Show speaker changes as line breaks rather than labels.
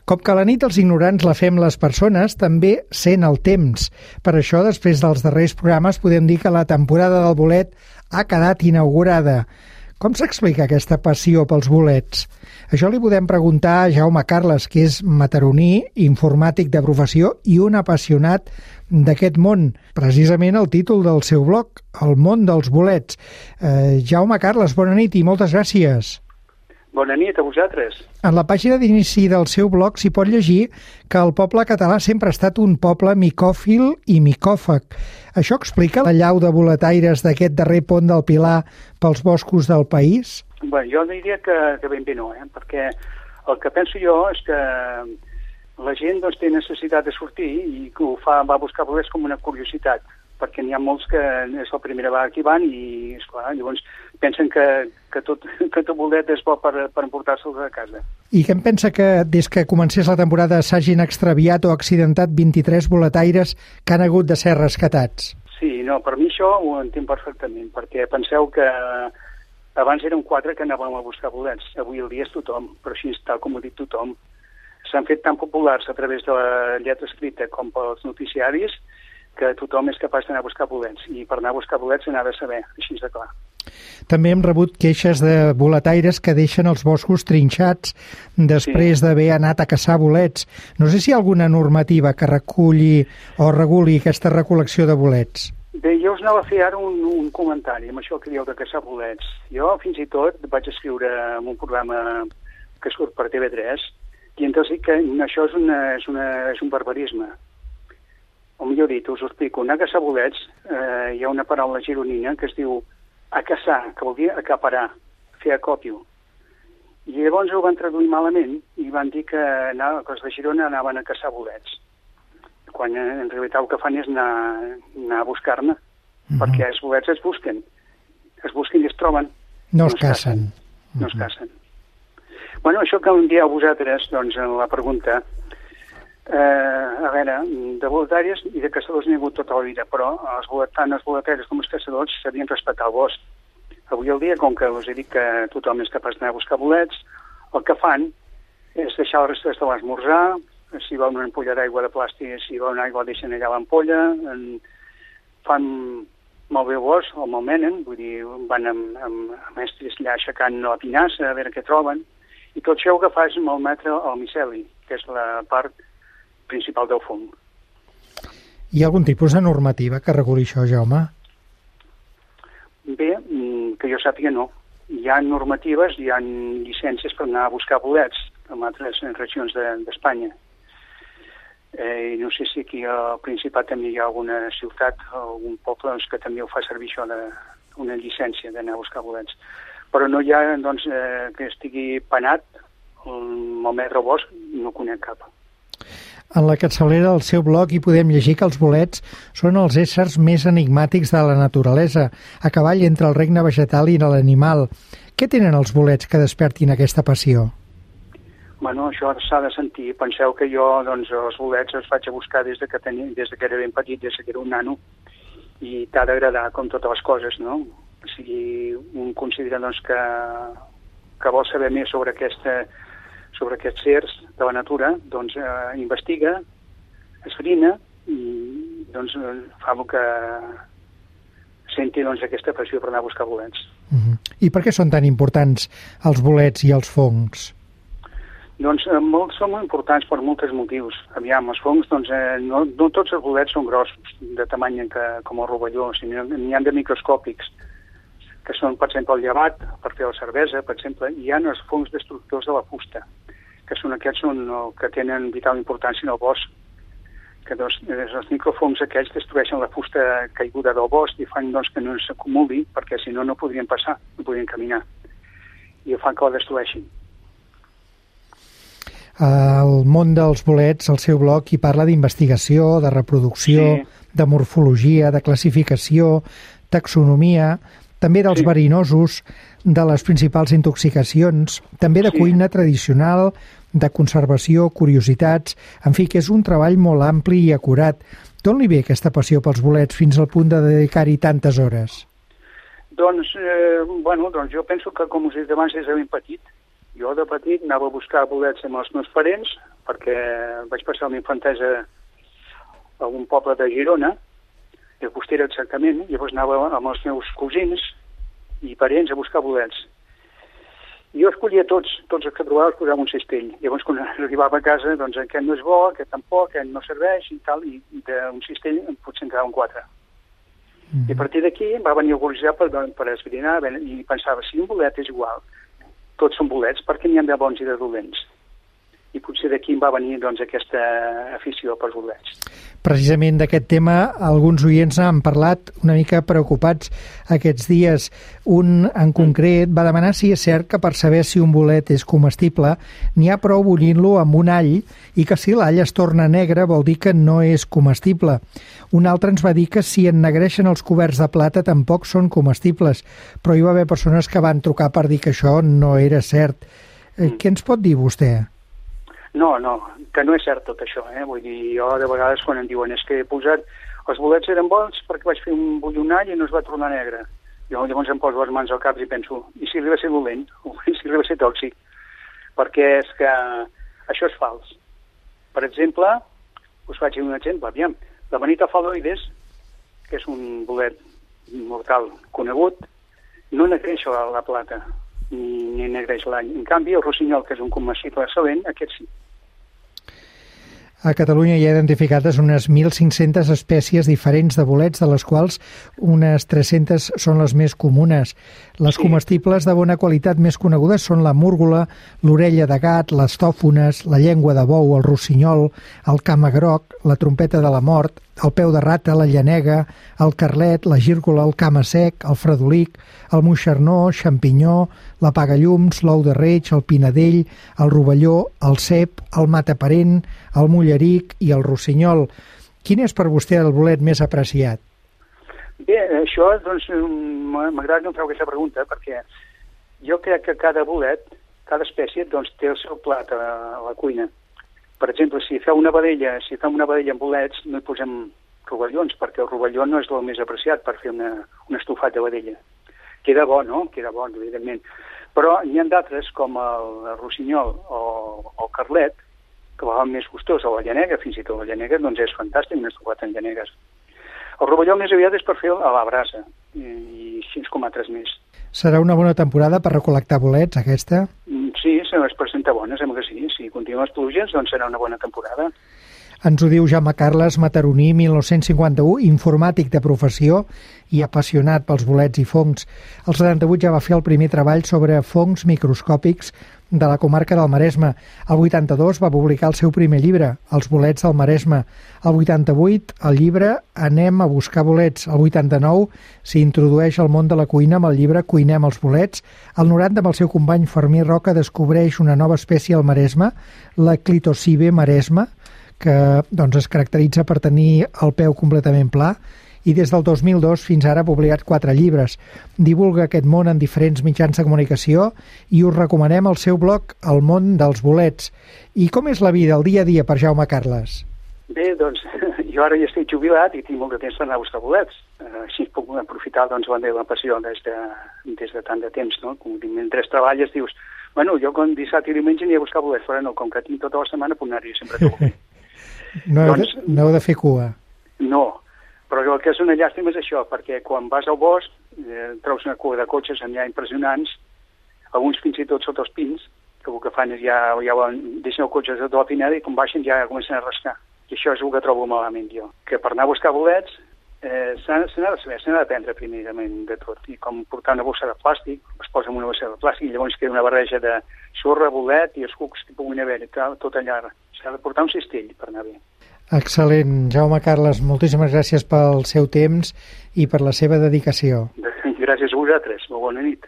Com que la nit els ignorants la fem les persones, també sent el temps. Per això, després dels darrers programes, podem dir que la temporada del bolet ha quedat inaugurada. Com s'explica aquesta passió pels bolets? Això li podem preguntar a Jaume Carles, que és mataroní, informàtic de professió i un apassionat d'aquest món. Precisament el títol del seu blog, El món dels bolets. Jaume Carles, bona nit i moltes gràcies.
Bona nit a vosaltres.
En la pàgina d'inici del seu blog s'hi pot llegir que el poble català sempre ha estat un poble micòfil i micòfag. Això explica la llau de boletaires d'aquest darrer pont del Pilar pels boscos del país?
Bé, jo diria que ben bé no, perquè el que penso jo és que la gent té necessitat de sortir i que va a buscar bolets com una curiositat, perquè n'hi ha molts que és la primera vegada que hi van i, esclar, llavors pensen que tot bolet és bo per emportar-se'ls a casa.
I què em pensa que des que comencés la temporada s'hagin extraviat o accidentat 23 boletaires que han hagut de ser rescatats?
Sí, no, per mi això ho entenc perfectament, perquè penseu que abans eren 4 que anàvem a buscar bolets, avui el dia és tothom, però així tal com ho dic tothom. S'han fet tan populars a través de la lletra escrita com pels noticiaris que tothom és capaç d'anar a buscar bolets, i per anar a buscar bolets s'ha de saber, així de clar.
També hem rebut queixes de boletaires que deixen els boscos trinxats després d'haver anat a caçar bolets. No sé si hi ha alguna normativa que reculli o reguli aquesta recol·lecció de bolets.
Bé, jo us anava a fer ara un comentari amb això que dieu de caçar bolets. Jo fins i tot vaig escriure en un programa que surt per TV3 i ens dic que això és un barbarisme. O millor dit, us ho explico. Anar a caçar bolets, hi ha una paraula gironina que es diu a caçar, que vol dir acaparar, fer acòpio. I llavors ho van traduir malament i van dir que els de Girona anaven a caçar bolets, quan en realitat el que fan és anar a buscar-ne, perquè els bolets es busquen i es troben.
No es cacen.
No es cacen. Bueno, això que em dieu vosaltres, doncs, en la pregunta, a veure, de boletaires i de caçadors n'hi ha hagut tota la vida, però tant els boletaires com els caçadors sabien respectar el bosc. Avui al dia, com que us he dit que tothom és capaç d'anar a buscar bolets, el que fan és deixar els restes de l'esmorzar, si volen una ampolla d'aigua de plàstic, si volen aigua deixen allà l'ampolla, fan malbé el bosc, o malmenen, vull dir, van amb estris allà aixecant la pinassa a veure què troben, i tot això que fa és malmetre el miceli, que és la part principal del fong.
Hi ha algun tipus de normativa que reguli això, Jaume?
Bé, que jo sàpiga no. Hi ha normatives, hi ha llicències per anar a buscar bolets en altres regions d'Espanya. I no sé si aquí al Principat també hi ha alguna ciutat o algun poble que també ho fa servir això d'una llicència d'anar a buscar bolets. Però no hi ha, doncs, que estigui penat el malmetre el bosc, no conec cap.
En la capçalera del seu blog hi podem llegir que els bolets són els éssers més enigmàtics de la naturalesa, a cavall entre el regne vegetal i l'animal. Què tenen els bolets que despertin aquesta passió?
Bueno, això s'ha de sentir. Penseu que jo, doncs, els bolets els vaig a buscar des de que era ben petit, des que era un nano, i t'ha d'agradar com totes les coses, no? Si un considera, doncs, que vol saber més sobre aquests sers de la natura, doncs investiga, esbrina i doncs fa el que senti, doncs, aquesta passió per anar a buscar bolets.
I per què són tan importants els bolets i els fongs?
Doncs són molt importants per molts motius. Aviam, els fongs, doncs, no tots els bolets són grossos, de tamany com el rovelló, sinó n'hi ha de microscòpics, que són, per exemple, el llevat, per fer la cervesa, per exemple, i hi ha els fongs destructors de la fusta, que són aquests que tenen vital importància en el bosc, que els microfongs aquests destrueixen la fusta caiguda del bosc i fan, doncs, que no s'acumuli, perquè si no podrien passar, no podrien caminar, i fan que la destrueixin.
El món dels bolets, el seu blog, hi parla d'investigació, de reproducció, de morfologia, de classificació, taxonomia, també dels verinosos, de les principals intoxicacions, també de cuina tradicional, de conservació, curiositats... En fi, que és un treball molt ampli i acurat. D'on li ve aquesta passió pels bolets fins al punt de dedicar-hi tantes hores?
Doncs jo penso que, com us he dit abans, és ben petit. Jo de petit anava a buscar bolets amb els meus parents, perquè vaig passar la meva infantesa a un poble de Girona, de Costera exactament, llavors anava amb els meus cosins i parents a buscar bolets. Jo escollia tots els que trobava els posava un cistell. Llavors, quan arribava a casa, doncs aquest no és bo, aquest tampoc, aquest no serveix i tal, i d'un cistell potser en quedaven 4. I a partir d'aquí va venir el col·legiat per esbrinar i pensava, si un bolet és igual, tots són bolets, per què n'hi ha de bons i de dolents? I potser d'aquí va venir doncs, aquesta afició pels bolets.
Precisament d'aquest tema, alguns oients han parlat una mica preocupats aquests dies. Un, en concret, va demanar si és cert que per saber si un bolet és comestible n'hi ha prou bullint-lo amb un all i que si l'all es torna negre vol dir que no és comestible. Un altre ens va dir que si ennegreixen els coberts de plata tampoc són comestibles, però hi va haver persones que van trucar per dir que això no era cert. Què ens pot dir vostè?
No, que no és cert tot això, Vull dir, jo de vegades quan em diuen és que he posat... Els bolets eren bons perquè vaig fer un bullonall i no es va tornar negre. Jo llavors em poso les mans al cap i penso, i si arriba a ser dolent? O si arriba a ser tòxic? Perquè és que això és fals. Per exemple, us faig un exemple, aviam. La Manita faloides, que és un bolet mortal conegut, no negreix la plata, ni negreix l'any. En canvi, el rossinyol, que és un comestible excel·lent, aquest sí.
A Catalunya hi ha identificades unes 1.500 espècies diferents de bolets, de les quals unes 300 són les més comunes. Les comestibles de bona qualitat més conegudes són la múrgola, l'orella de gat, les tòfones, la llengua de bou, el rossinyol, el camagroc, la trompeta de la mort, el peu de rata, la llanega, el carlet, la gírgola, el cama-sec, el fredolic, el moixernó, xampinyó, la pagallums, l'ou de reig, el pinadell, el rovelló, el cep, el mataparent, el mulleric i el rossinyol. Quin és per vostè el bolet més apreciat?
Bé, això, doncs, m'agrada que em feu aquesta pregunta, perquè jo crec que cada bolet, cada espècie, doncs, té el seu plat a la cuina. Per exemple, si fem una vedella amb bolets, no hi posem rovellons, perquè el rovelló no és el més apreciat per fer un estofat de vedella. Queda bo, no? Queda bo, evidentment. Però n'hi ha d'altres, com el rossinyol o el carlet, que van més gustós, o la llanega, fins i tot la llanega, doncs és fantàstic, un estofat en llanegues. El rovelló més aviat és per fer a la brasa, i així com altres més.
Serà una bona temporada per recol·lectar bolets, aquesta?
Sí, es presenta bona, sembla que sí. Si continuen les pluges, doncs serà una bona temporada.
Ens ho diu Jaume Carles Mataroní, 1951, informàtic de professió i apassionat pels bolets i fongs. El 78 ja va fer el primer treball sobre fongs microscòpics de la comarca del Maresme. El 82 va publicar el seu primer llibre, Els bolets del Maresme. El 88, el llibre Anem a buscar bolets. El 89 s'introdueix al món de la cuina amb el llibre Cuinem els bolets. El 90, amb el seu company Fermí Roca, descobreix una nova espècie al Maresme, la Clitocibe maresma, que doncs, es caracteritza per tenir el peu completament pla, i des del 2002 fins ara ha publicat 4 llibres. Divulga aquest món en diferents mitjans de comunicació i us recomanem el seu blog El món dels bolets. I com és la vida, el dia a dia per Jaume Carles?
Bé, doncs, jo ara ja estic jubilat i tinc molt de temps per anar a buscar bolets. Així puc aprofitar doncs, la meva passió des de tant de temps, no? Mentre treballes dius, bueno, jo quan dissabte i diumenge aniré a buscar bolets, però no, com que tinc tota la setmana puc anar-hi sempre a trobar.
No heu de fer cua.
No, però el que és una llàstima és això, perquè quan vas al bosc trobes una cua de cotxes allà impressionants, alguns fins i tot sota els pins, que el que fan és ja deixen el cotxe sota la pineda i quan baixen ja comencen a rascar. I això és el que trobo malament jo. Que per anar a buscar bolets s'ha d'aprendre primerament de tot. I com portar una bossa de plàstic, es posa en una bossa de plàstic i llavors queda una barreja de sorra, bolet i els cucs que puguin haver, tot allà. S'ha de portar un cistell per anar bé.
Excel·lent. Jaume Carles, moltíssimes gràcies pel seu temps i per la seva dedicació.
Gràcies a vosaltres. Molt bona nit.